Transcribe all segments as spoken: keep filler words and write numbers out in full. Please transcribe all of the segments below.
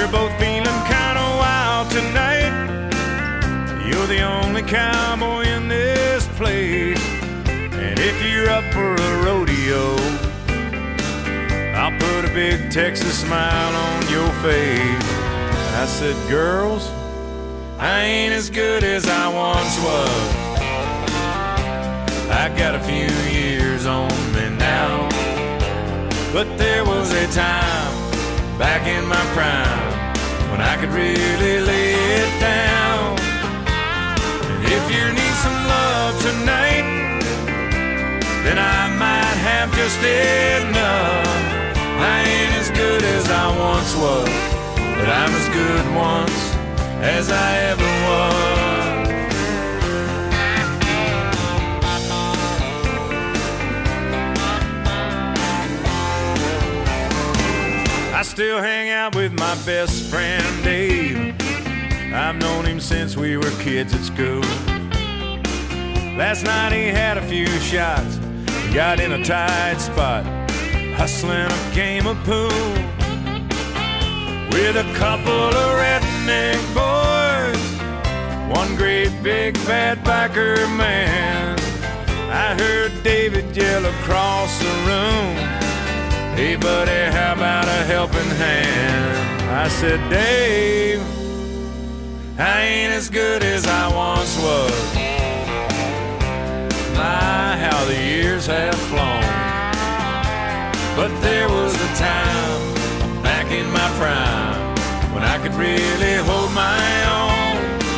we're both feeling kinda wild tonight. You're the only cowboy in this place, and if you're up for a rodeo, I'll put a big Texas smile on your face. I said, girls, I ain't as good as I once was. I got a few years on me now, but there was a time back in my prime when I could really lay it down. And if you need some love tonight, then I might have just enough. I ain't as good as I once was, but I'm as good once as I ever was. I still hang out with my best friend Dave. I've known him since we were kids at school. Last night he had a few shots, got in a tight spot, hustling a game of pool with a couple of redneck boys, one great big bad biker man. I heard David yell across the room, hey buddy, how about a helping hand? I said, Dave, I ain't as good as I once was. My, how the years have flown. But there was a time back in my prime when I could really hold my own.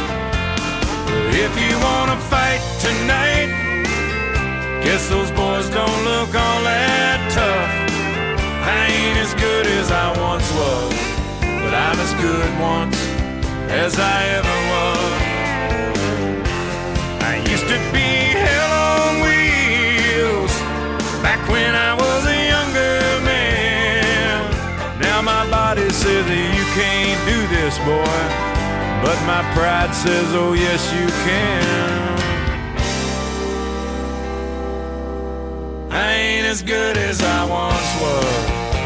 If you wanna fight tonight, guess those boys don't look all that tough. I ain't as good as I once was, but I'm as good once as I ever was. I used to be hell on wheels back when I was a younger man. Now my body says that you can't do this, boy, but my pride says, oh yes you can. I ain't as good as I once was.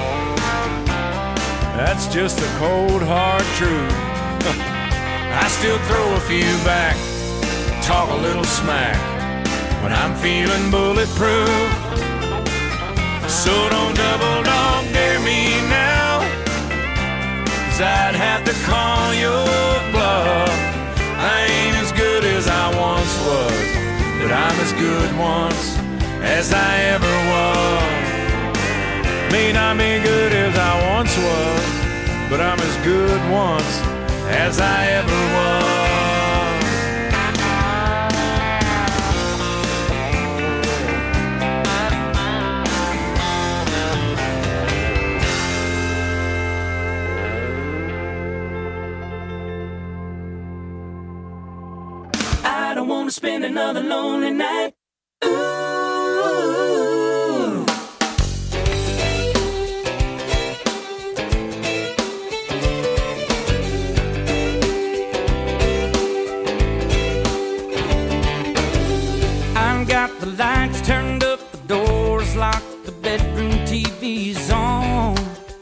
That's just the cold hard truth. I still throw a few back, talk a little smack when I'm feeling bulletproof. So don't double dog dare me now, 'cause I'd have to call your bluff. I ain't as good as I once was, but I'm as good once as I ever was. May not be good as I once was, but I'm as good once as I ever was. I don't want to spend another lonely night. Got the lights turned up, the doors locked, the bedroom T V's on.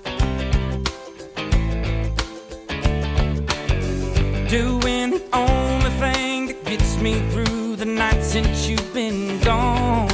Doing the only thing that gets me through the night since you've been gone.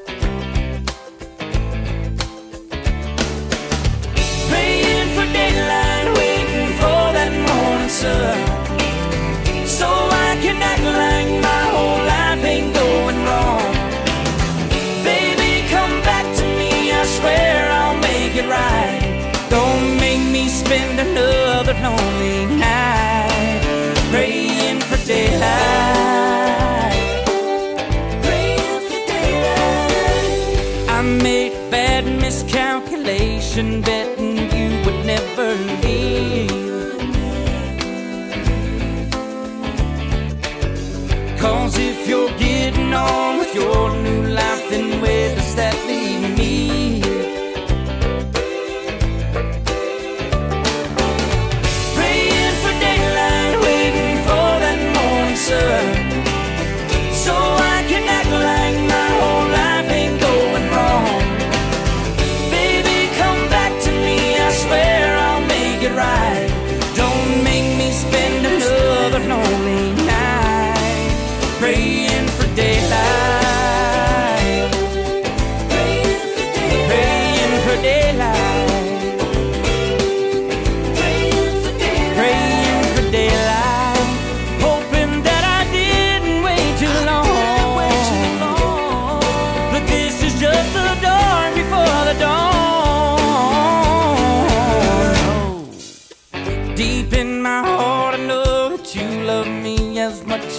Praying for daylight, waiting for that morning sun, so I can act like my whole life ain't going wrong. Baby, come back to me, I swear I'll make it right. Don't make me spend another lonely night praying for daylight. Praying for daylight. I made a bad miscalculation, betting you would never leave. 'Cause if you're getting on with your new life, then where does that leave me? Praying for daylight, waiting for that morning sun, so I can act like my whole life ain't going wrong. Baby, come back to me,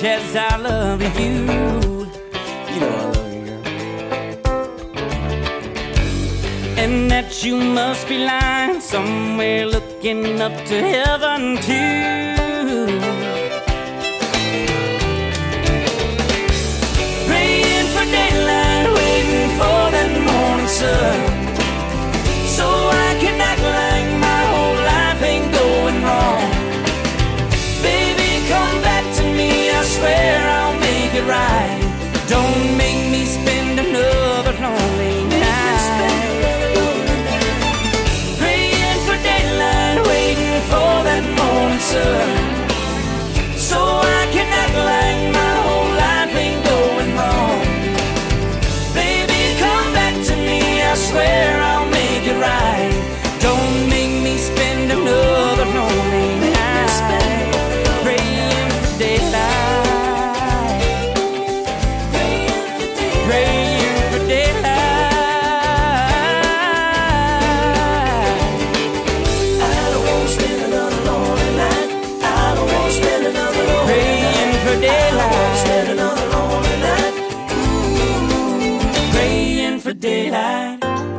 much as I love you. You know I love you, girl. And that you must be lying somewhere looking up to heaven too. Praying for daylight, waiting for that morning sun, so I can act like my whole life ain't going wrong. Baby, come back to me, I swear I'll make it right. Don't make me spend another lonely night. Praying for daylight, waiting for that morning sun, so I can act like my whole life ain't going wrong. Baby, come back to me, I swear I'll make it right. Don't make me spend another lonely night. Praying for daylight, praying for daylight. I don't want to spend another lonely night. I don't want to spend another lonely night. Praying for daylight. I don't want to spend another lonely night. Praying for daylight.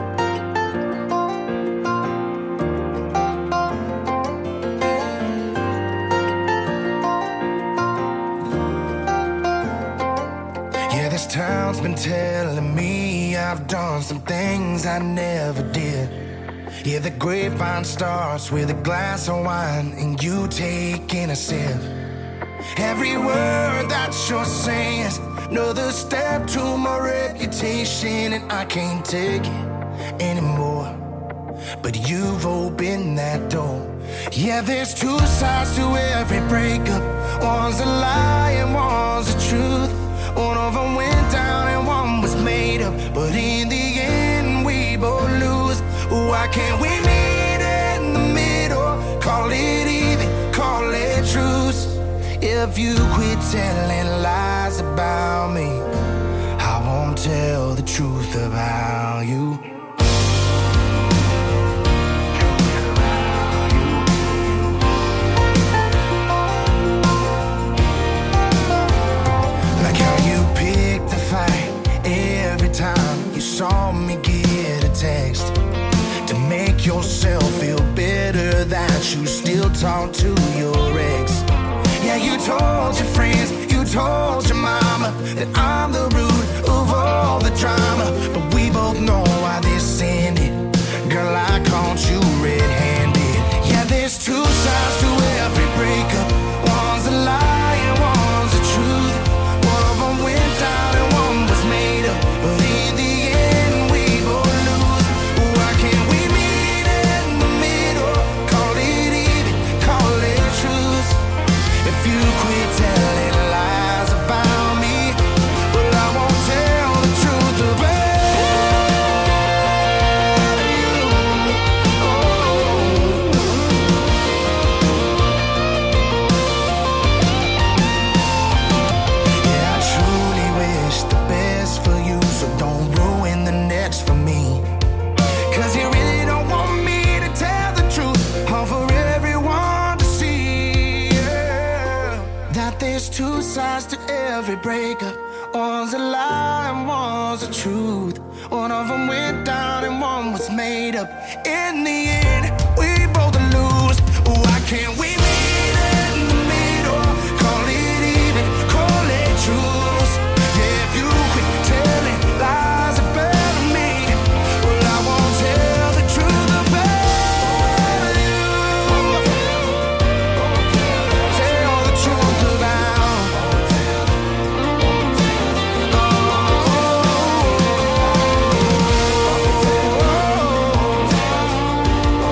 Yeah, this town's been telling me I've done some things I never did. Yeah, the grapevine starts with a glass of wine and you taking a sip. Every word that you're saying is another step to my reputation, and I can't take it anymore. But you've opened that door. Yeah, there's two sides to every breakup. One's a lie and one's the truth. One of them went down and one was made up, but in the end we both lose. Why can't we meet in the middle? Call it even, call it truce. If you quit telling lies about me, I won't tell the truth about you. Like how you picked the fight every time you saw me get a text, to make yourself feel better that you still talk to your ex. Yeah, you told your friends, you told your mama that I'm the root of all the drama, but we both know why this ended. Girl, I caught you red-handed. Yeah, there's two sides to every breakup. One's a lie and one's the truth. One of them went down and one was made up, but in the end we both lose. Why can't we meet in the middle? Call it even, call it truth. If you quit telling lies about me, well, I won't tell the truth about you. Oh. Yeah, I truly wish the best for you, so don't ruin the next for me. Cause you really don't want me to tell the truth, all for everyone to see. Yeah. That there's two sides to every breakup. One's a lie and one's the truth. One of them went down and one was made up. In the end, we both lose. Why can't we meet in the middle? Call it even, call it truth. Yeah, if you quit telling lies about me, well, I won't tell the truth about you. Tell the truth about. Oh,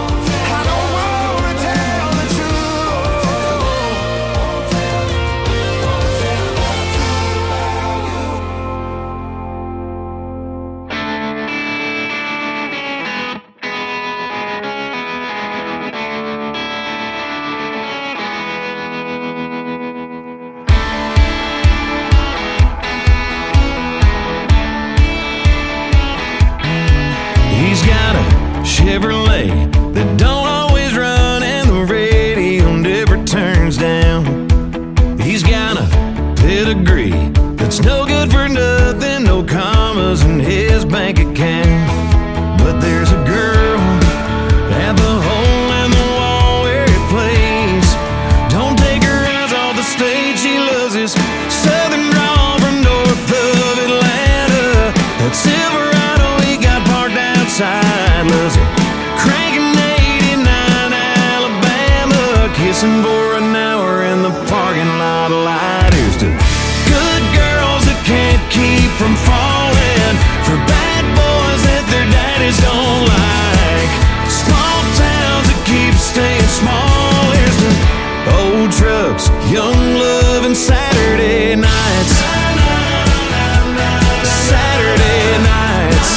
kissing for an hour in the parking lot light. Here's to good girls that can't keep from falling, for bad boys that their daddies don't like, small towns that keep staying small. Here's to old trucks, young love, and Saturday nights. Saturday nights.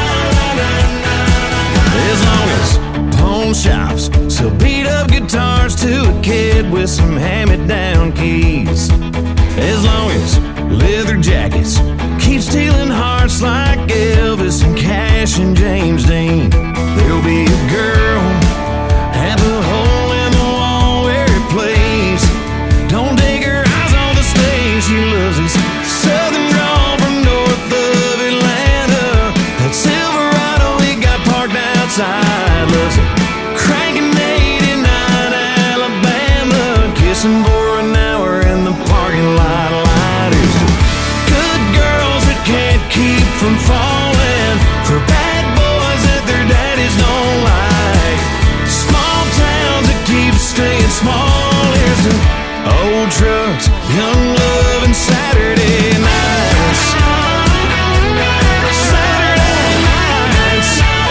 As long as pawn shops sell beat up guitars to a kid with some hand-me-down keys, as long as leather jackets keep stealing hearts like Elvis and Cash and James Dean, there'll be a girl at the hole in the wall where it plays. Don't take her eyes off the stage. She loves this southern drawl from north of Atlanta, that Silverado we got parked outside. Loves it cranking eighty-nine Alabama, kissing for an hour in the parking lot light. Here's to good girls that can't keep from falling, for bad boys that their daddies don't like, small towns that keep staying small. Here's to old trucks, young love, and Saturday nights. Saturday nights.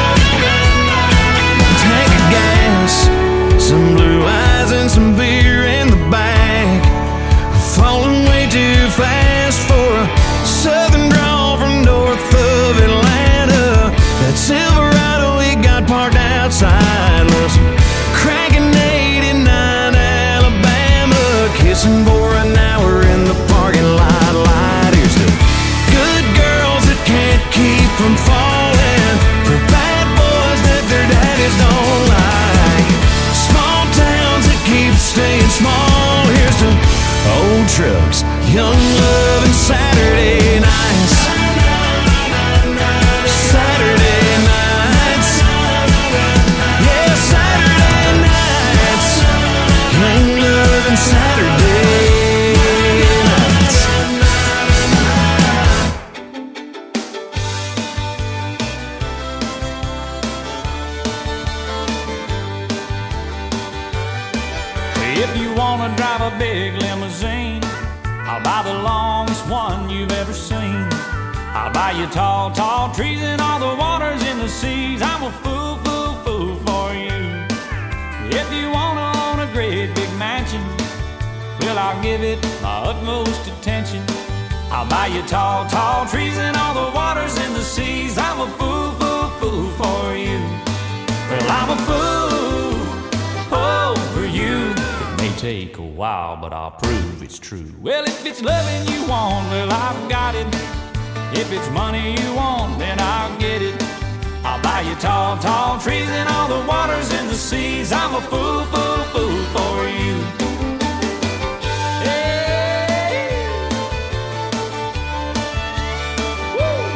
Tank of gas, some blue eyes, and some beer in the back. Falling way too fast for a southern drawl from north of Atlanta, that Silverado we got parked outside. Loves cranking eighty-nine Alabama, kissing for an hour in the parking lot light. Here's to good girls that can't keep from falling, for bad boys that their daddies don't like, small towns that keep staying small. Here's to old trucks, young love, and Saturday nights. Saturday nights. Yeah, Saturday nights. Young love and Saturday nights. If you wanna drive a big limousine, I'll buy the longest one you've ever seen. I'll buy you tall, tall trees and all the waters in the seas. I'm a fool, fool, fool for you. If you wanna own a great big mansion, well, I'll give it my utmost attention. I'll buy you tall, tall trees and all the waters in the seas. I'm a fool, fool, fool for you. Well, I'm a fool, oh, for you. May take a while, but I'll prove it's true. Well, if it's loving you want, well, I've got it. If it's money you want, then I'll get it. I'll buy you tall, tall trees and all the waters in the seas. I'm a fool, fool, fool for you. Hey. Woo.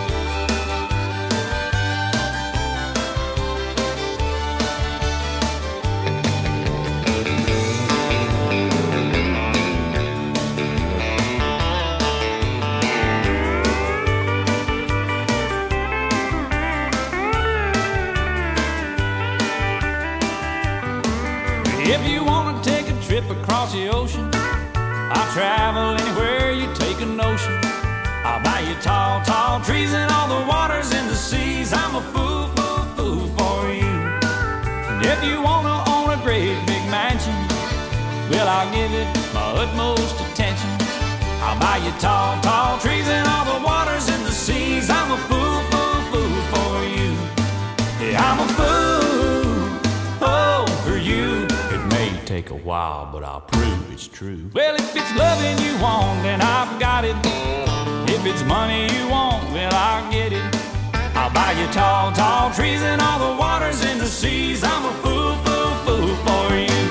If you want to take a trip across the ocean, I'll travel anywhere you take a notion. I'll buy you tall, tall trees and all the waters in the seas. I'm a fool, fool, fool for you. And if you want to own a great big mansion, well, I'll give it my utmost attention. I'll buy you tall, tall trees and all the waters in the seas. I'm a fool, fool, fool for you. Yeah, I'm a fool, oh, for you. Take a while, but I'll prove it's true. Well, if it's loving you want, then I've got it. If it's money you want, well, I'll get it. I'll buy you tall, tall trees and all the waters in the seas. I'm a fool, fool, fool for you.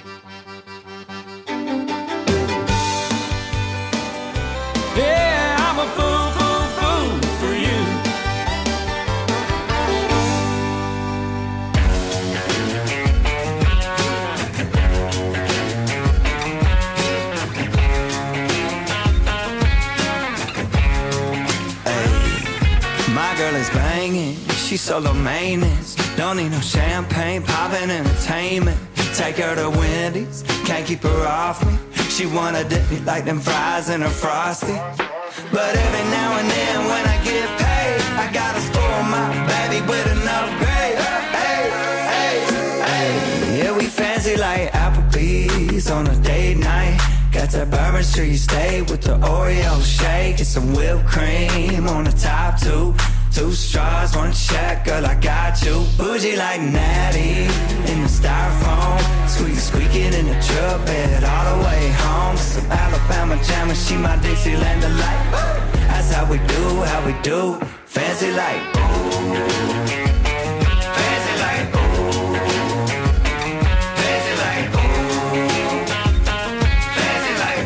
Yeah, I'm a fool, fool, fool for you. My girl is banging, she's solo maintenance. Don't need no champagne, poppin' entertainment. Take her to Wendy's, can't keep her off me. She wanna dip me like them fries in her Frosty. But every now and then when I get paid, I gotta spoil my baby with an upgrade. Hey, hey, hey. Yeah, we fancy like Applebee's on a date night. Got that Bourbon Street steak with the Oreo shake and some whipped cream on the top two. Two straws, one check, girl, I got you. Bougie like Natty in the styrofoam. Squeak, squeaking in the truck bed all the way home. Some Alabama jam and she my Dixieland delight. That's how we do, how we do. Fancy like fancy like fancy like fancy like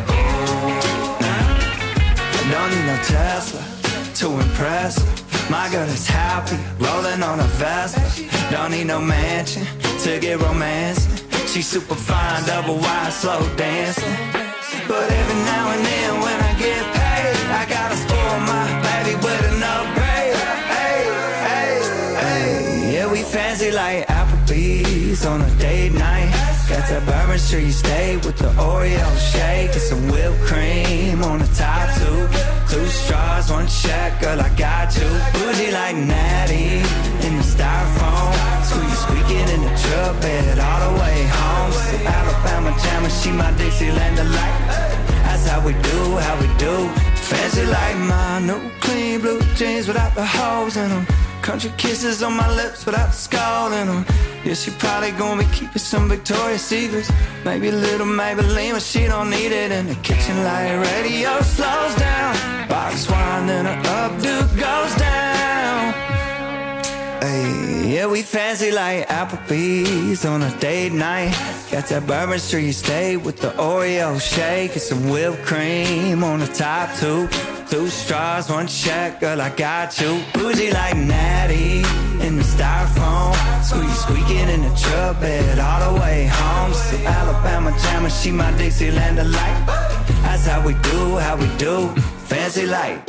Don't need no Tesla to impress her. My girl is happy, rolling on a Vespa. Don't need no mansion to get romancing. She's super fine, double wide, slow dancing. But every now and then when I get paid, I gotta spoil my baby with an upgrade. Hey, hey, hey. Yeah, we fancy like Applebee's on a date night. Got that Bourbon Street steak with the Oreo shake and some whipped cream on the top two. Two straws, one check, girl, I got you. Bougie like Natty in the styrofoam. Squeak, squeaking in the truck bed all the way home. Some Alabama jam and she my Dixieland delight. That's how we do, how we do. Fancy like my new clean blue jeans without the holes in them. Country kisses on my lips without the skull in them. Yeah, she probably gonna be keeping some Victoria's Secrets. Maybe a little Maybelline, but she don't need it. In the kitchen light radio slows down. Box wine, then her updo goes down. Hey, yeah, we fancy like Applebee's on a date night. Got that Bourbon Street steak with the Oreo shake and some whipped cream on the top two. Two straws, one check, girl, I got you. Bougie like Natty in the styrofoam. Squeak, squeaking in the truck bed all the way home. Some Alabama jam and she my Dixieland delight. That's how we do, how we do. Fancy like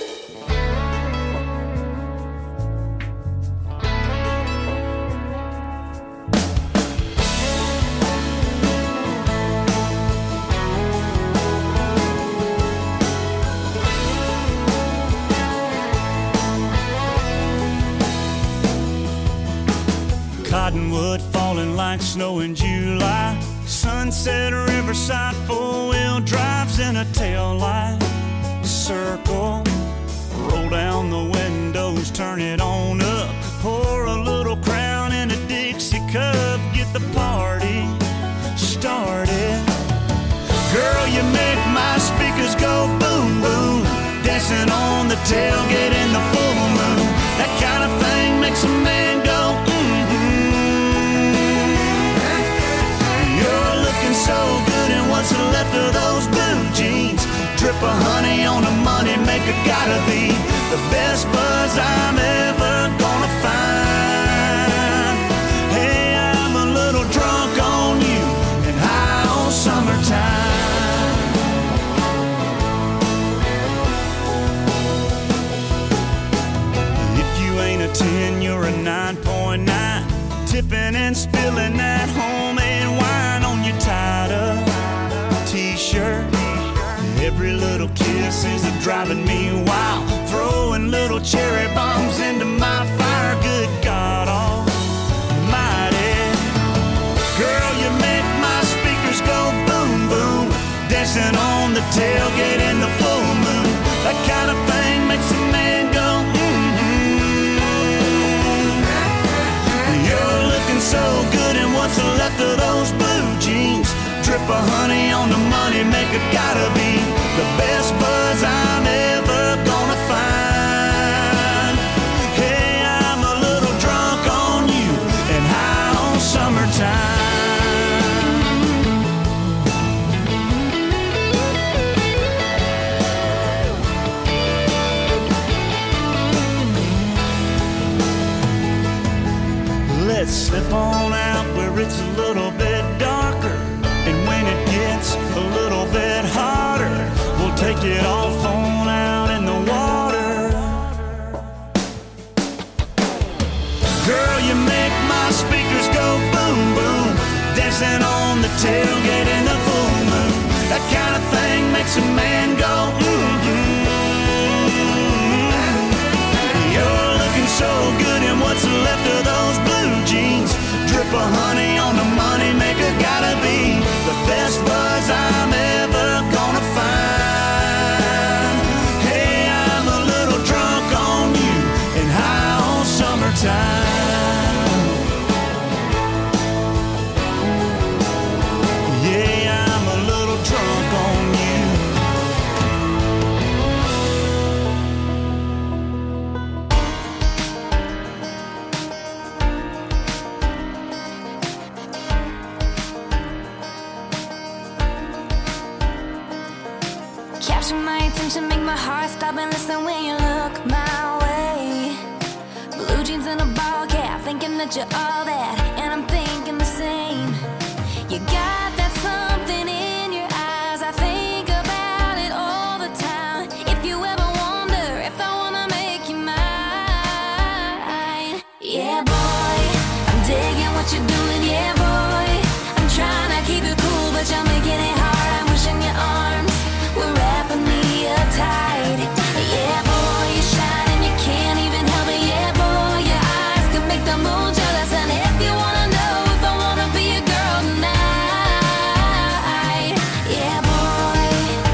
Cottonwood falling like snow in July. Sunset Riverside, four-wheel drives in a tail light. Circle, roll down the windows, turn it on up. Pour a little Crown in a Dixie cup, get the party started. Girl, you make my speakers go boom, boom. Dancing on the tailgate in the full moon. That kind of thing makes a man go so good, and what's left of those blue jeans? Drip of honey on a money maker, gotta be the best buzz I'm ever gonna find. Hey, I'm a little drunk on you and high on summertime. If you ain't a ten, you're a nine point nine. Tipping and spilling that homemade wine on your tied-up t-shirt. Every little kiss is a driving me wild. Throwing little cherry bombs into my fire. Good God almighty. Girl, you make my speakers go boom, boom. Dancing on the tailgate in the full moon. That kind of thing makes a man go so good, and what's left of those blue jeans? Drip of honey on the money maker, gotta be the best buzz I'm ever gonna find. Hey, I'm a little drunk on you and high on summertime. Let's slip on out where it's a little bit darker, and when it gets a little bit hotter, we'll take it off on out in the water. Girl, you make my speakers go boom, boom. Dancing makes a man go, mm-hmm. You're looking so good in what's left of those blue jeans. Drip of honey on the money maker, gotta be the best buzz I'm ever gonna find. Hey, I'm a little drunk on you and high on summertime. Yeah, I'm a little drunk on you. Capture my attention, make my heart stop and listen when you look my way. Blue jeans and a ball cap, thinking that you're all that, and I'm thinking the same. You got that something in your eyes, I think about it all the time. If you ever wonder if I wanna make you mine. Yeah, boy, I'm digging what you're doing, yeah, boy. I'm trying to keep it cool, but you're making it hard. I'm wishing your arms were wrapping me up tight. Yeah, boy, you shine and you can't even help it. Yeah, boy, your eyes can make the moon jealous. And if you wanna know if I wanna be a girl tonight, yeah, boy.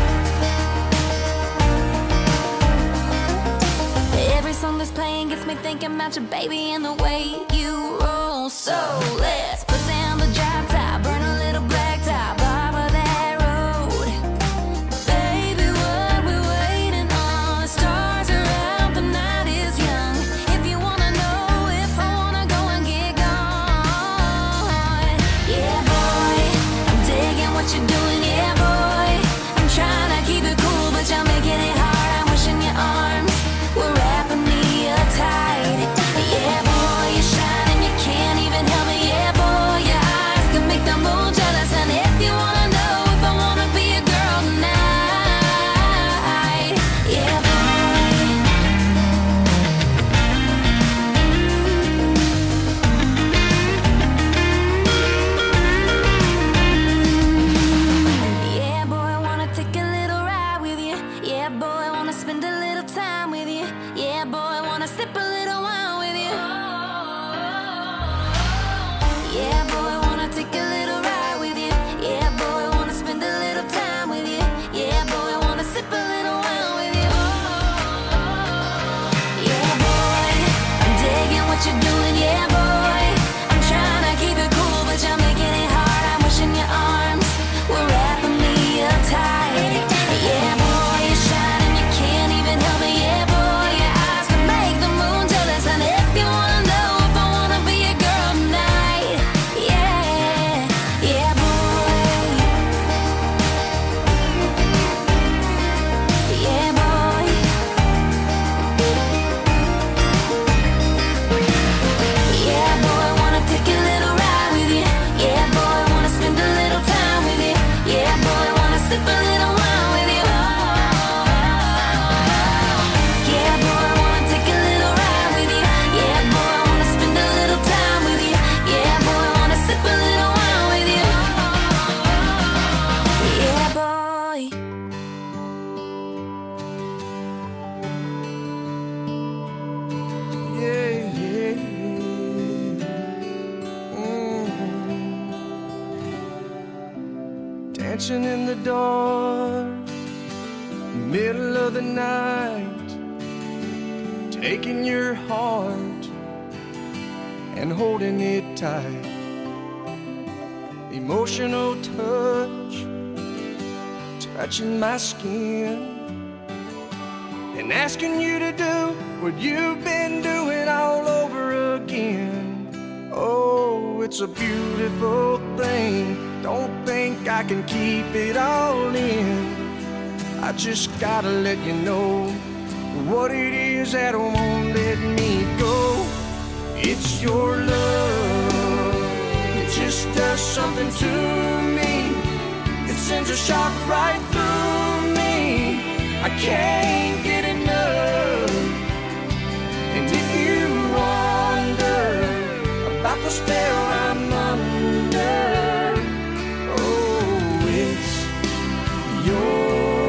Every song that's playing gets me thinking about your baby and the way you roll. So let's put down the drop top, burn a little black top off of that road. Baby, what we waiting on? The stars are out, the night is young. If you wanna know if I wanna go and get gone, yeah, boy, I'm digging what you're doing, yeah, boy. I'm trying to keep it cool, but you're making it hard. I'm wishing your arms were wrapping me up tight. Yeah, boy, you shine and you can't even help it. Yeah, boy, your eyes can make the moon jealous. And if you wanna know if I wanna be a girl tonight, yeah, boy. Yeah, boy, I wanna take a little ride with you. Yeah, boy, I wanna spend a little time with you. Yeah, boy, I wanna sip a little wine with you. Yeah, boy, I wanna take a little ride with you. Yeah, boy, I wanna spend a little time with you. Yeah, boy, I wanna sip a little wine with you. Yeah, boy, I'm digging what you're doing. Yeah, boy, I'm trying to keep it cool, but you're making it hard. I'm wishing your arms were wrapping me up tight. Yeah, boy, you shine and you can't even help it. Yeah, boy, your eyes can make the moon jealous. And if you wanna know if I wanna be a girl tonight, yeah, yeah, boy. Yeah, boy. Yeah, boy, I wanna take a little ride with you. Yeah, boy, I wanna spend a little time with you. Yeah, boy, I wanna sip a little wine with you. Yeah, boy, I wanna take a little ride with you. Yeah, boy, I wanna spend a little time with you. Yeah, boy, I wanna sip a little wine with you. Yeah, boy. Yeah, yeah, yeah. Mm. Dancing in the dark, middle of the night, taking your heart and holding it tight. Emotional touch, touching my skin, and asking you to do what you've been doing all over again. Oh, it's a beautiful thing. Don't think I can keep it all in. I just gotta let you know what it is that won't let me go. It's your love. It just does something to me. It sends a shock right through me. I can't get enough. And if you wonder about the spell I'm under, oh, it's your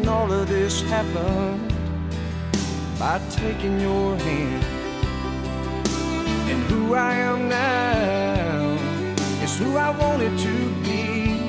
all of this happened by taking your hand. And who I am now is who I wanted to be.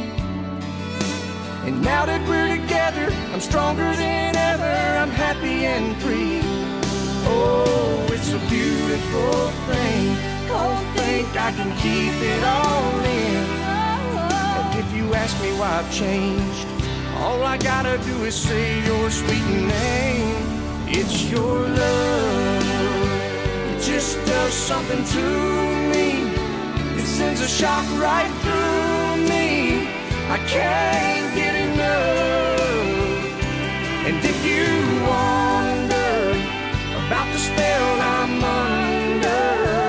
And now that we're together, I'm stronger than ever. I'm happy and free. Oh, it's a beautiful thing. Don't think I can keep it all in. And if you ask me why I've changed, all I gotta do is say your sweet name. It's your love. It just does something to me. It sends a shock right through me. I can't get enough. And if you wonder about the spell I'm under,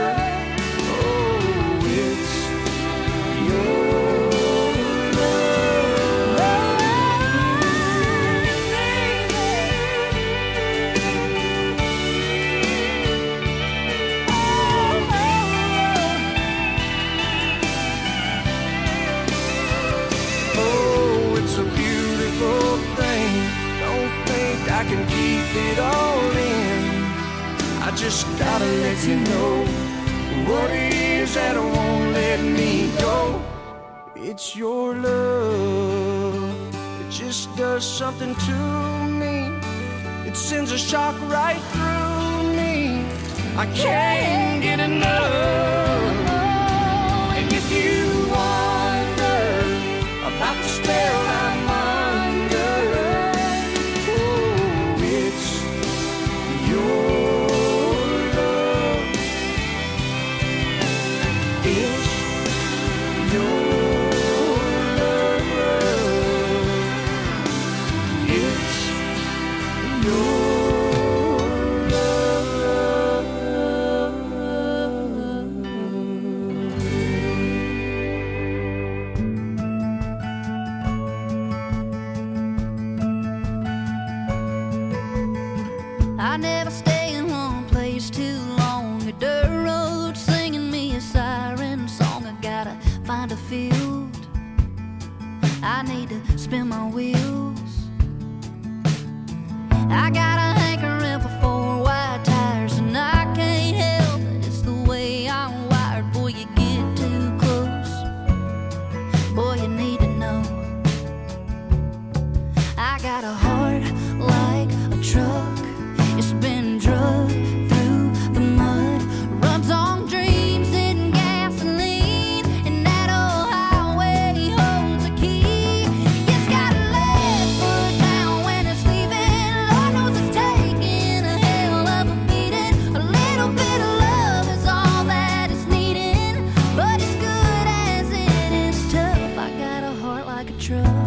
oh, it's your I can keep it all in. I just gotta let you know what it is that won't let me go. It's your love. It just does something to me. It sends a shock right through me. I can't get enough. And if you wonder about the spell I'm under, I never stay in one place too long. A dirt road singing me a siren song. I gotta find a field. I need to spin my wheels. I got a hankering for four wide tires, and I can't help it. It's the way I'm wired. Boy, you get too close. Boy, you need to know. I got a heart like a truck. It's been drugged through the mud, runs on dreams and gasoline, and that old highway holds a key. It's got a left foot down when it's leaving. Lord knows it's taking a hell of a beating. A little bit of love is all that it's needing, but as good as it is tough, I got a heart like a truck.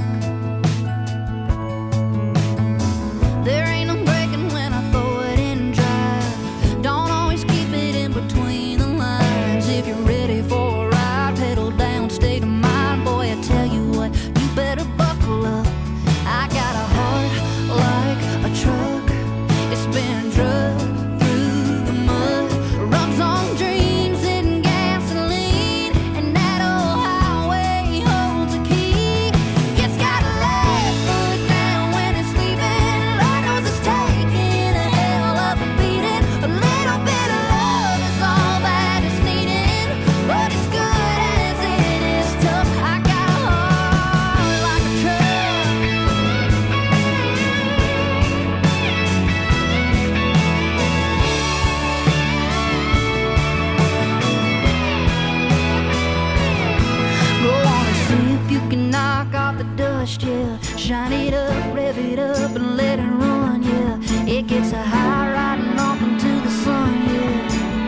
There ain't no breaking when I throw it in drive. Don't always keep it in between the lines. If you're ready for a ride, pedal down, state of mind. Boy, I tell you what, you better buckle up. I got a heart like a truck. It's been drugged through the mud, runs on dreams and gasoline, and that old highway holds a key. It's got a left foot down when it's leaving. Lord knows it's taking a hell of a beating. A little bit of love is all that it's needing, but as good as it is tough, I got a heart like a truck. Go on and see if you can knock off the dust, yeah. Shine it up, rev it up, and let it run, yeah. It gets a high riding off into the sun, yeah.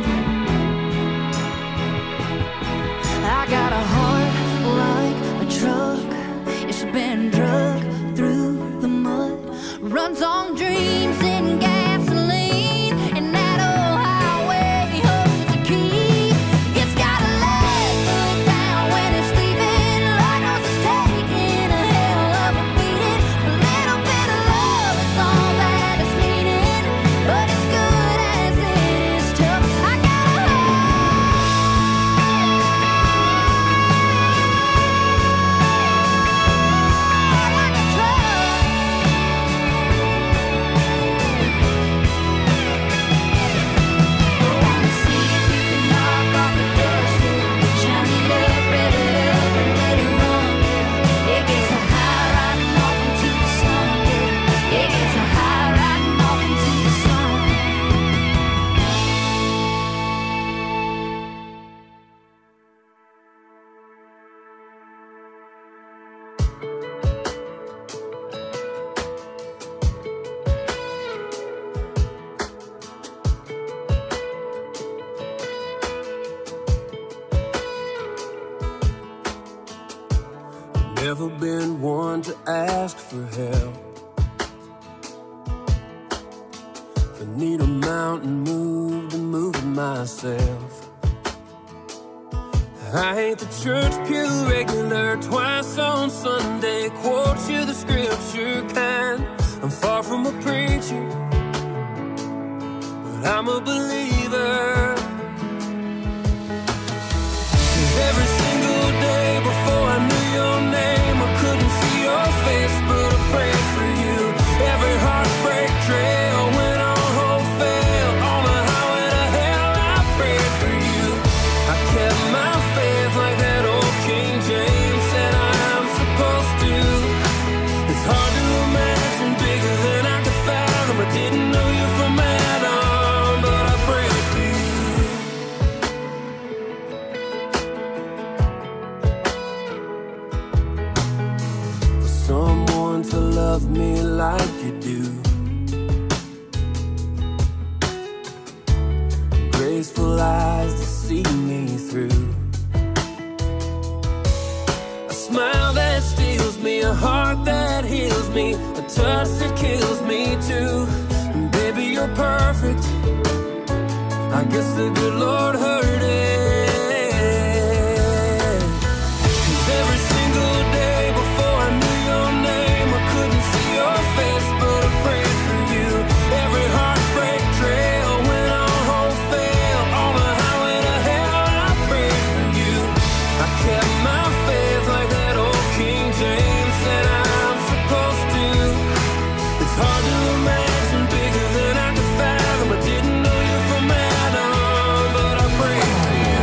I got a heart like a truck. It's been drugged through the mud, runs on dreams and gasoline, and that old highway holds a key. It's got a left foot down when it's leaving. Lord knows it's taking a hell of a beating. A little bit of love is all that it's needing, but as good as it is tough, I got a heart like a truck. ask for help, if I need a mountain moved, I'm moving myself. I ain't the church pew regular, twice on Sunday, quote you the scripture kind. I'm far from a preacher, but I'm a believer. 'Cause every single day before I knew your name, I couldn't see your face, but I prayed for you. Every heartbreak trail went on hope fail, on the highway to hell I prayed for you. I kept my faith like that old King James said I'm supposed to. It's hard to imagine bigger than I could fathom. I didn't know you from Adam, but I prayed for you. For someone to love me like you do, graceful eyes to see me through, a smile that steals me, a heart that heals me, a touch that kills me too. And baby, you're perfect. I guess the good Lord heard it. 'Cause every single day before I knew your name, I couldn't see your face, but I prayed for you. Every heartbreak trail went on hope fail, on the highway to hell I prayed for you. I kept my faith like that old King James said I'm supposed to. It's hard to imagine bigger than I could fathom. I didn't know you from Adam, but I prayed for you.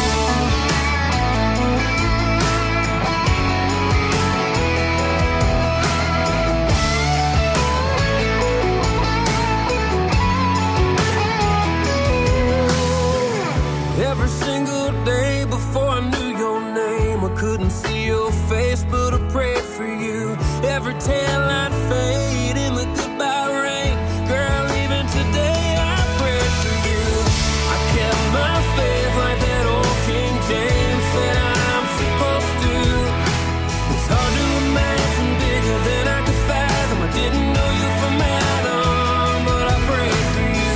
Every single day before I knew your name, I couldn't see your face, but I prayed for you. Every tail I'd fade in the goodbye rain, girl, even today I prayed for you. I kept my faith like that old King James said I'm supposed to. It's hard to imagine bigger than I could fathom. I didn't know you from Adam, but I prayed for you.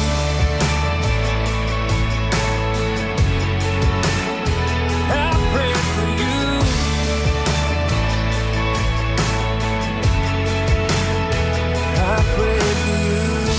I prayed for you. I prayed for you.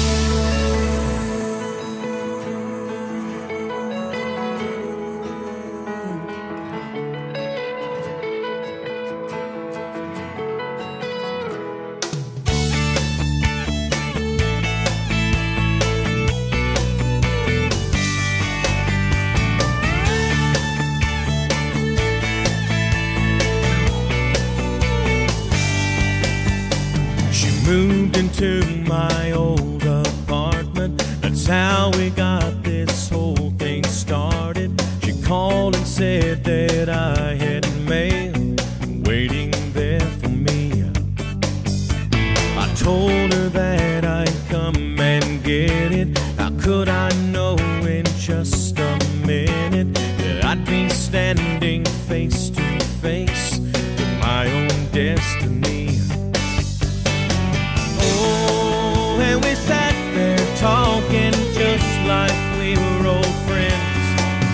She moved into my old apartment. That's how we got this whole thing started. She called and said that I had mail waiting there for me. I told her that I'd come and get it. How could I know in just a minute that I'd be standing face to face with my own destiny? Oh, and we sat there talking just like we were old friends.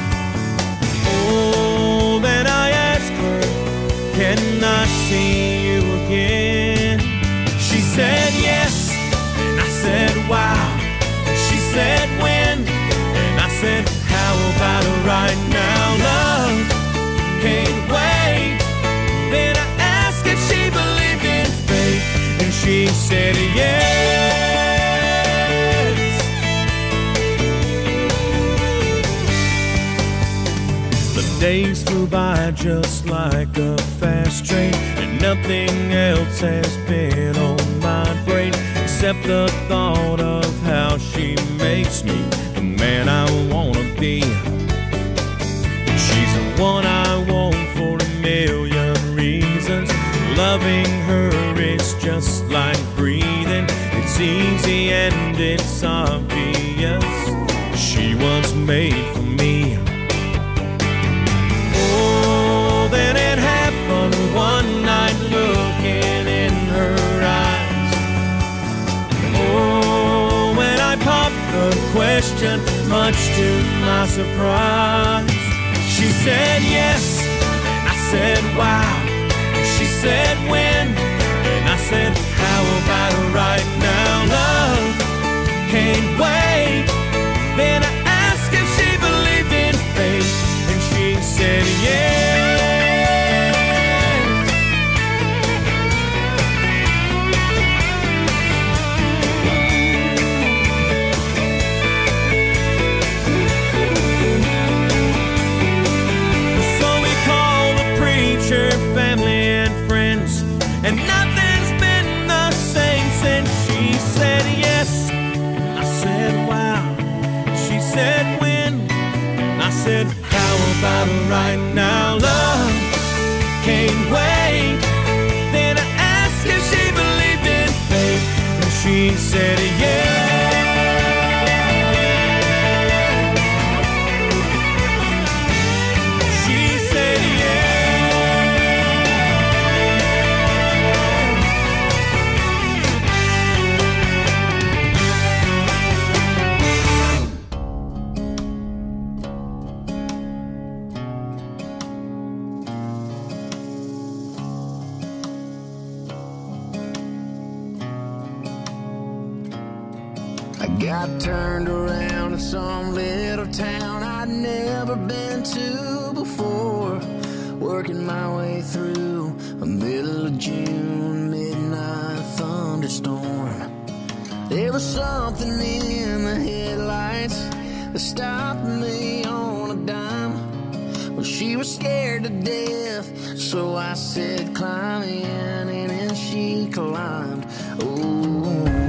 Oh, then I asked her, can I see you again? She said yes, and I said wow. She said when, and I said how about it right now? Love can't wait. Then I asked if she believed in fate, and she said yes. The days flew by just like a fast train, and nothing else has been on my brain except the thought of how she makes me the man I wanna be. She's the one I want for a million reasons. Loving her is just like breathing. It's easy and it's obvious. She was made for me. Oh, then it happened one night looking in much to my surprise. She said yes, and I said wow. She said when, and I said how about right now? Love can't wait. Then I asked if she believed in fate, and she said yes. Family and friends, and nothing's been the same since she said yes. I said wow. She said when. I said how about right now? Love can't wait. Then I asked if she believed in fate, and she said yes. Got turned around in some little town I'd never been to before. Working my way through a middle of June midnight thunderstorm. There was something in the headlights that stopped me on a dime. Well, she was scared to death, so I said climb in, and then she climbed. Oh,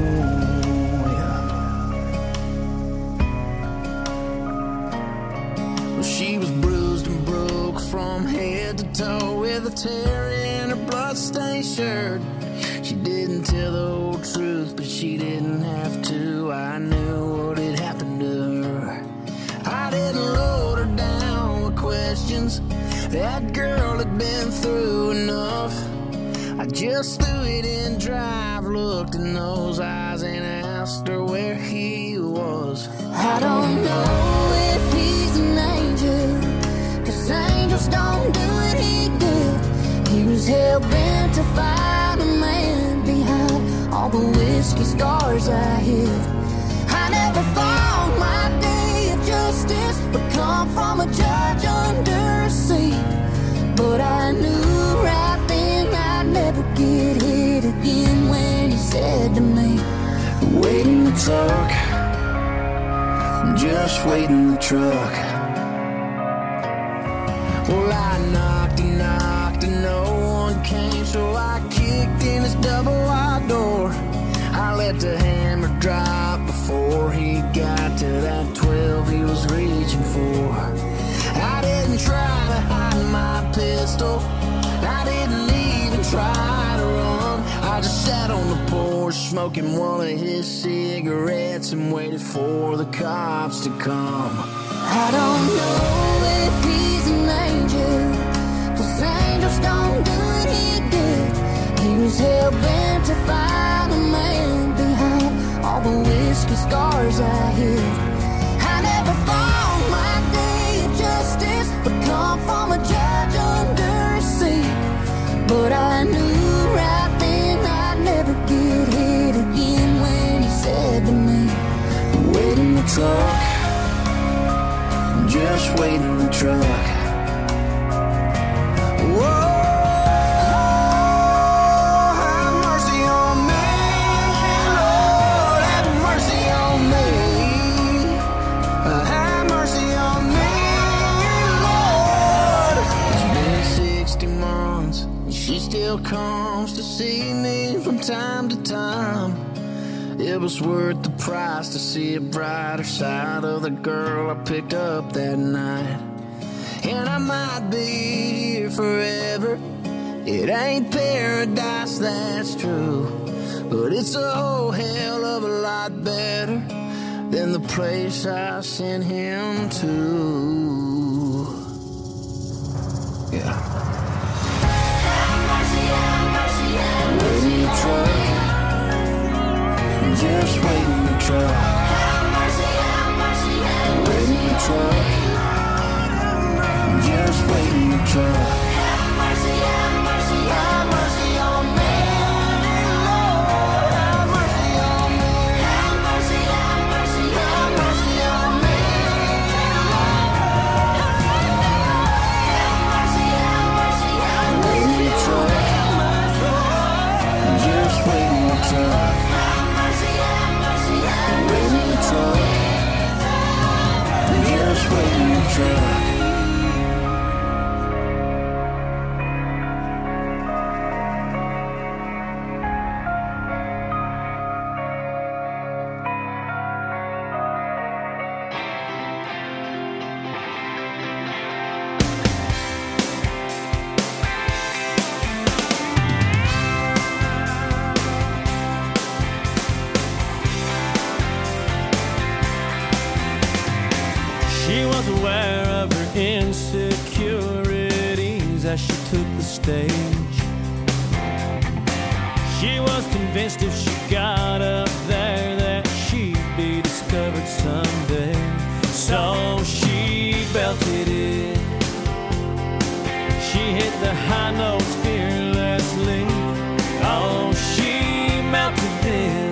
she was bruised and broke from head to toe, with a tear in her bloodstained shirt. She didn't tell the whole truth, but she didn't have to. I knew what had happened to her. I didn't load her down with questions. That girl had been through enough. I just threw it in drive, looked in those eyes, and asked her where he was. I don't know if he's an angel, 'cause angels don't do what he did. He was hell-bent to find a man behind all the whiskey scars I hid. I never thought my day of justice would come from a judge under a seat, but I knew right then I'd never get hit again when he said to me, wait in the truck, just wait in the truck. Well, I knocked and knocked and no one came, so I kicked in his double wide door. I let the hammer drop before he got to that twelve he was reaching for. I didn't try to hide my pistol, I didn't even try to run. I just sat on the porch smoking one of his cigarettes and waited for the cops to come. I don't know if he's an angel, 'cause angels don't do what he did. He was hell-bent to find a man behind all the whiskey scars I hid. I never thought my day of justice would come from a judge under a seat, but I knew right then I'd never get hit again when he said to me, wait in the truck, just wait in the truck. Whoa, have mercy on me, Lord, have mercy on me. Have mercy on me, Lord. It's been sixty months, and she still comes to see me from time to time. It was worth the price to see a brighter side of the girl I picked up that night. And I might be here forever, it ain't paradise, that's true, but it's a whole hell of a lot better than the place I sent him to. Yeah. Have mercy, have mercy, have mercy on me. Just wait in the truck. Have mercy, have mercy, have mercy. unaware of her insecurities as she took the stage. She was convinced if she got up there that she'd be discovered someday. So she belted it. She hit the high notes fearlessly. Oh, she melted them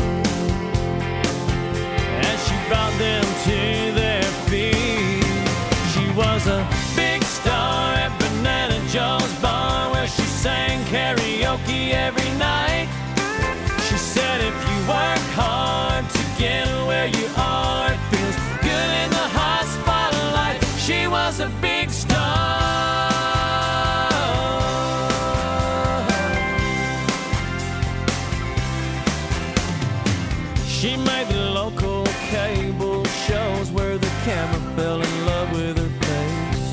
as she brought them to their feet. She was a big star at Banana Joe's bar where she sang karaoke every night. She said if you work hard to get where you are, it feels good in the hot spotlight. She was a big star. She made the local cable shows where the camera fell in love with her face.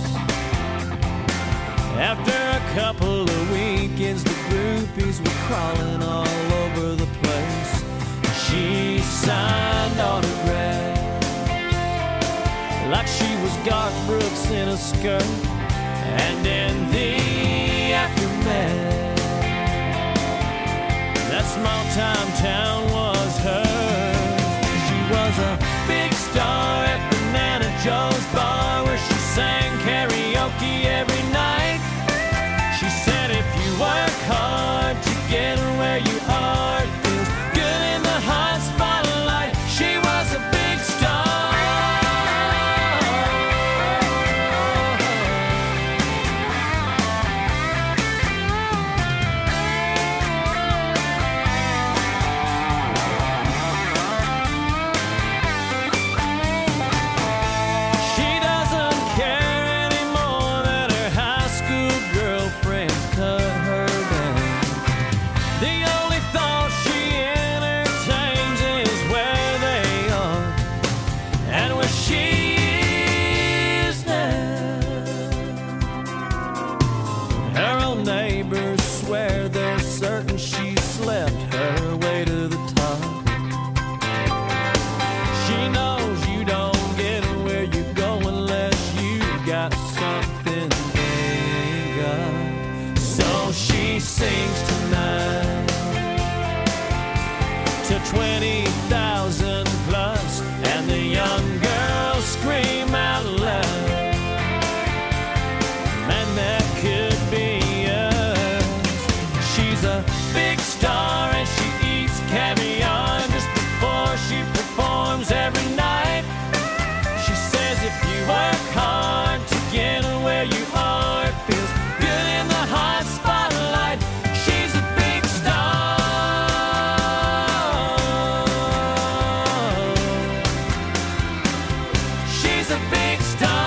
After a couple of weekends, the groupies were crawling all over the place. She signed autographs like she was Garth Brooks in a skirt. And in the aftermath, that small time town was hers. She was a big star at Banana Joe's bar where she sang karaoke every night. She said if you work hard to get where you are, it feels good in the hot spotlight. She was a big star. Sings tonight to twenty thousand plus, and the young girls scream out loud, man, that could be us. She's a big star and she eats caviar just before she performs every night. She says if you work hard to get where you are, it feels good in the hot spotlight. She's a big star. She's a big star.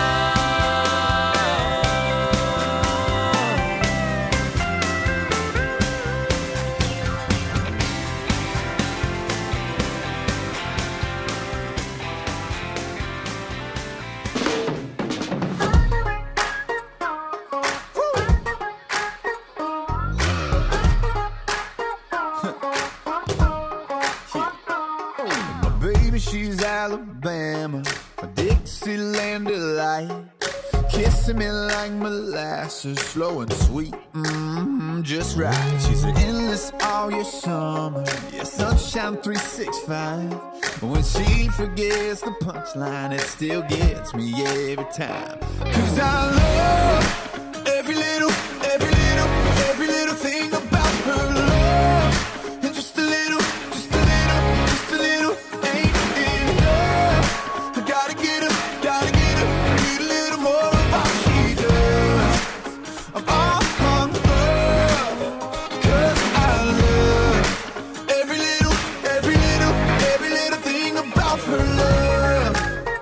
She's Alabama, a Dixieland delight, kissing me like molasses, slow and sweet, mm-hmm, just right. She's an endless all year summer, yeah, sunshine three sixty-five. When she forgets the punchline, it still gets me every time. Cause I love every little, every little, every little thing about her love. And just a little, just a little, just a little ain't enough. I gotta get her, gotta get her, need a little more of what she does. I'm all hung up, cause I love every little, every little, every little thing about her love.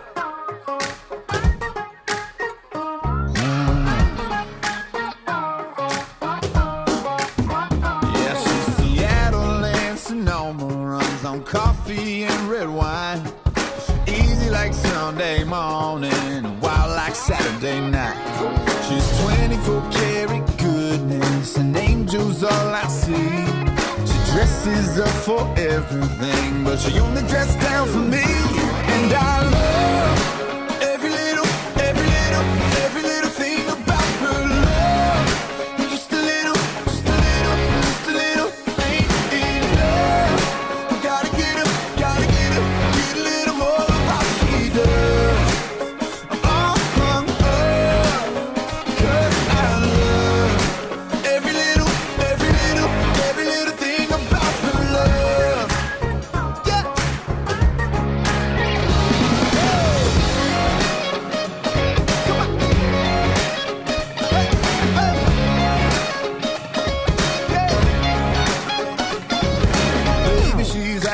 Yeah, she's Seattle and Sonoma, runs on coffee and red wine. Easy like Sunday morning, wild like Saturday night. She's twenty-four karat goodness, and angels all I see. She dresses up for everything, but she only dresses down for me. And I love every little, every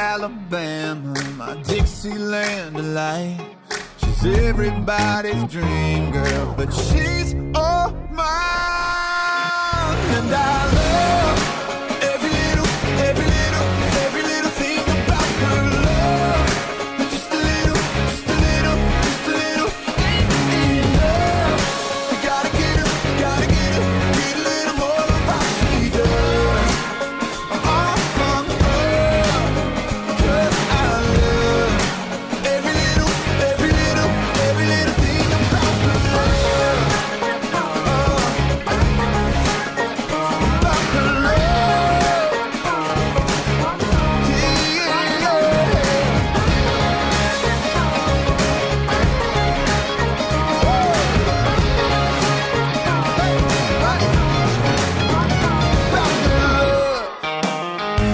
Alabama, my Dixieland delight. She's everybody's dream girl, but she's all mine. And I love every little, every little, every little thing about her love. Just a little, just a little, just a little love. You gotta get her, gotta get her, get a little more of how she does. Oh, oh, oh, 'cause I love every little, every little, every little thing about her love. Oh, about her love. Yeah, yeah. About her love.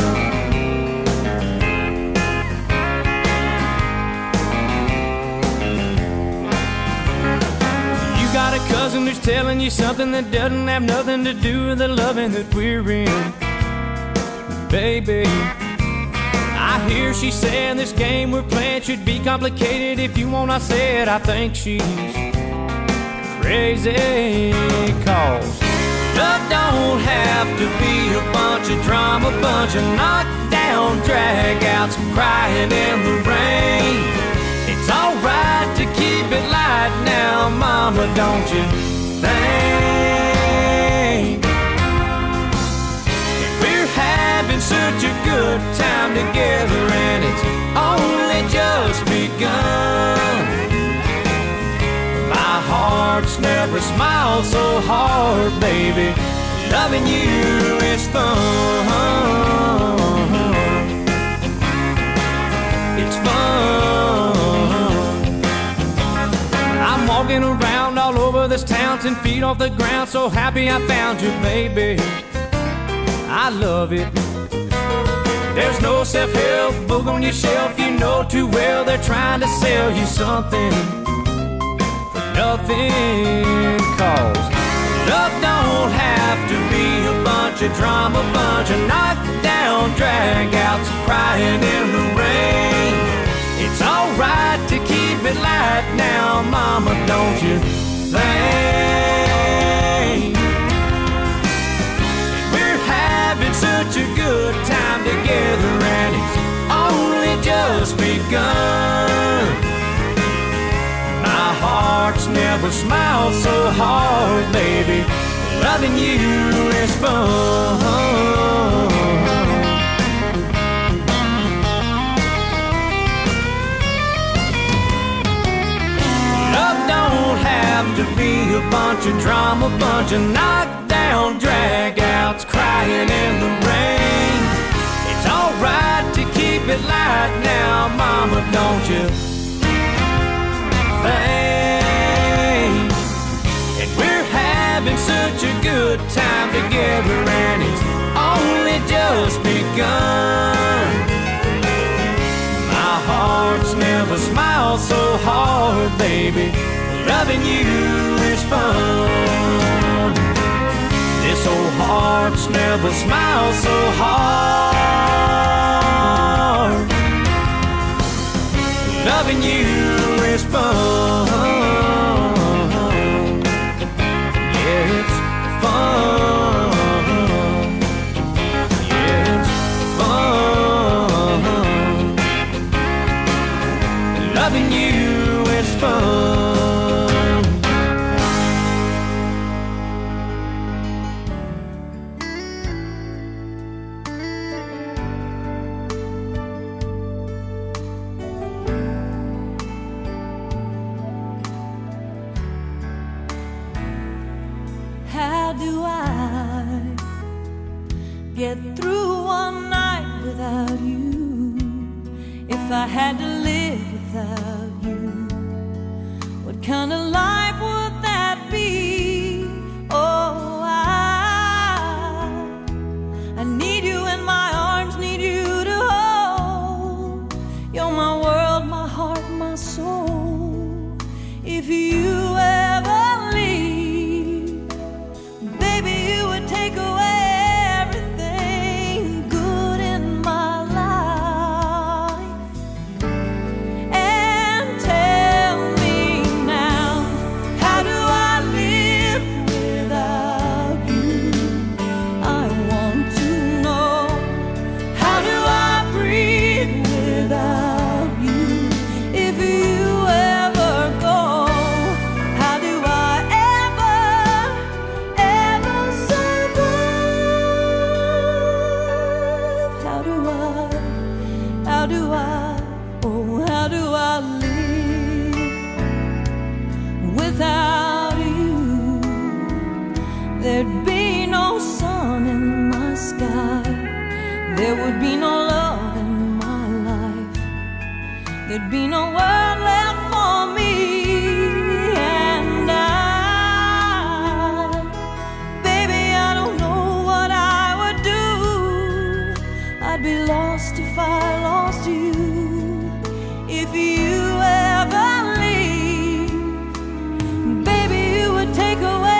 You got a cousin who's telling you something that doesn't have nothing to do with the loving that we're in. Baby, I hear she saying this game we're playing should be complicated. If you want, I said I think she's crazy. Cause love don't have to be a bunch of drama, bunch of knockdown dragouts, crying in the rain. It's alright to keep it light now, mama, don't you think? We're having such a good time together, and it's only just begun. My heart's never smiled so hard, baby. Loving you is fun. It's fun. I'm walking around all over this town, ten feet off the ground, so happy I found you, baby. I love it. There's no self-help book on your shelf. You know too well they're trying to sell you something for nothing. Cause love don't have to be a bunch of drama, bunch of knockdown dragouts, crying in the rain. It's alright to keep it light now, mama, don't you think? We're having such a good time together, and it's only just begun. My heart's never smiled so hard, baby. Loving you is fun. Love don't have to be a bunch of drama, bunch of knockdown dragouts, crying in the rain. It's alright to keep it light now, mama, don't you think? And we're having such a good time together, and it's only just begun. My heart's never smiled so hard, baby. Loving you is fun. This old heart's never smiled so hard. Loving you is fun. Yeah, it's fun. Yeah, it's fun. Loving you is fun. How do I get through one night without you? If I had to live without you, what kind of life would that be? Oh, I, I need you in my arms, need you to hold. You're my world, my heart, my soul. If you ever leave, baby, you would take away everything good in my life. do I, how do I, oh, how do I live without you? There'd be no sun in my sky, there would be no love in my life, there'd be no world left for me. And I, baby, I don't know what I would do. I'd be lost if I lost you. If you ever leave, baby, you would take away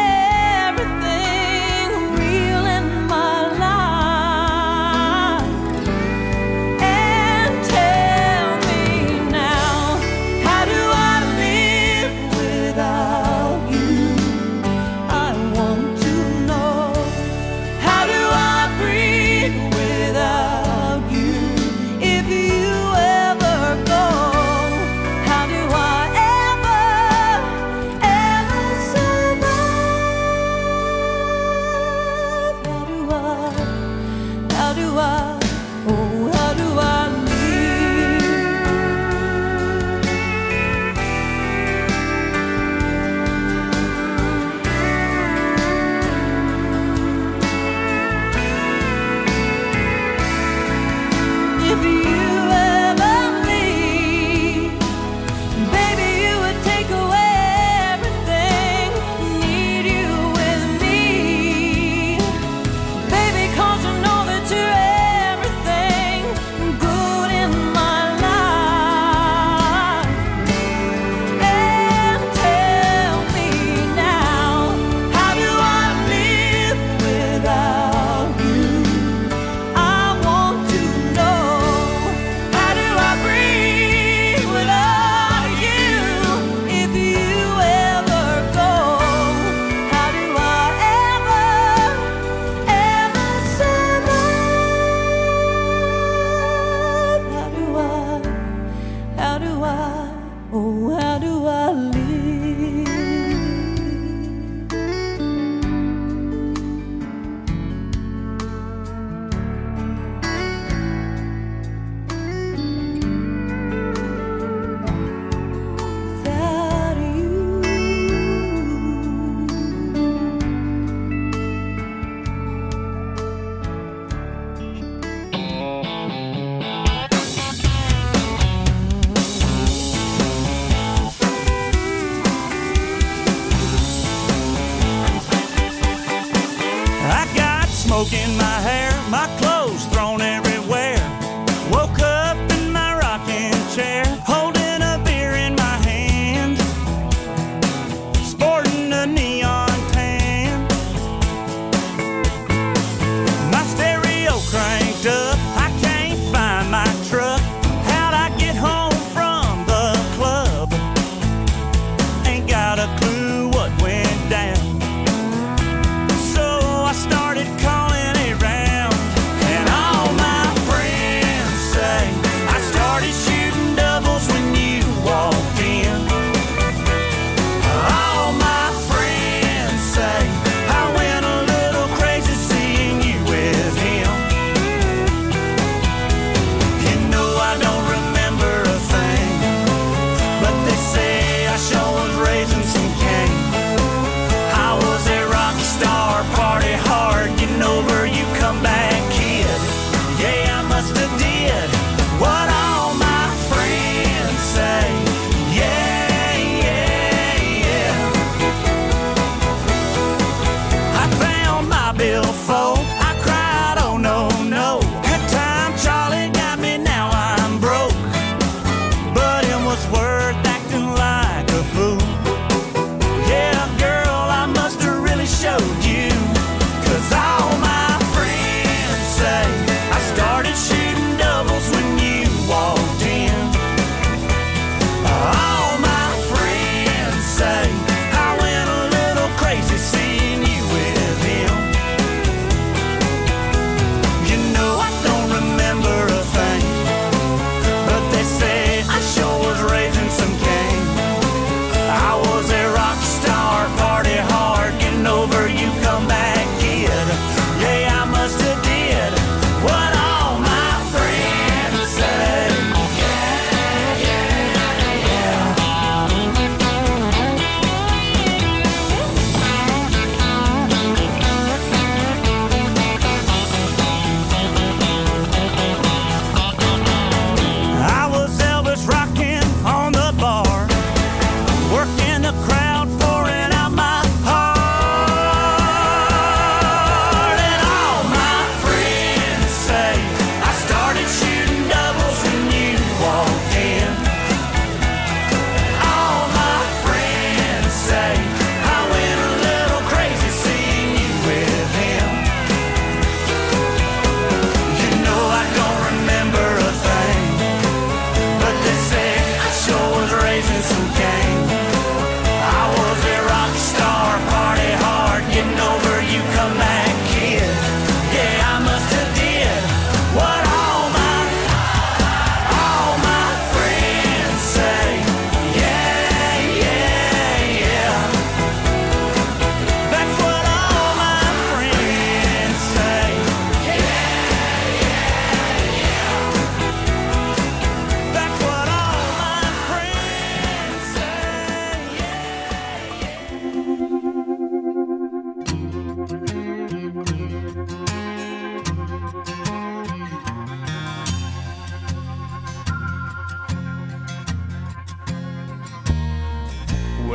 in my hair, my clothes thrown everywhere. Woke up in my rocking chair, holding a beer in my hand, sporting a neon tan. My stereo cranked up, I can't find my truck. How'd I get home from the club? Ain't got a clue what went down. So I started calling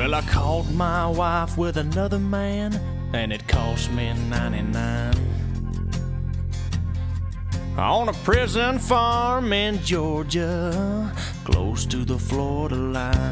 Well, I caught my wife with another man, and it cost me ninety-nine. On a prison farm in Georgia, close to the Florida line.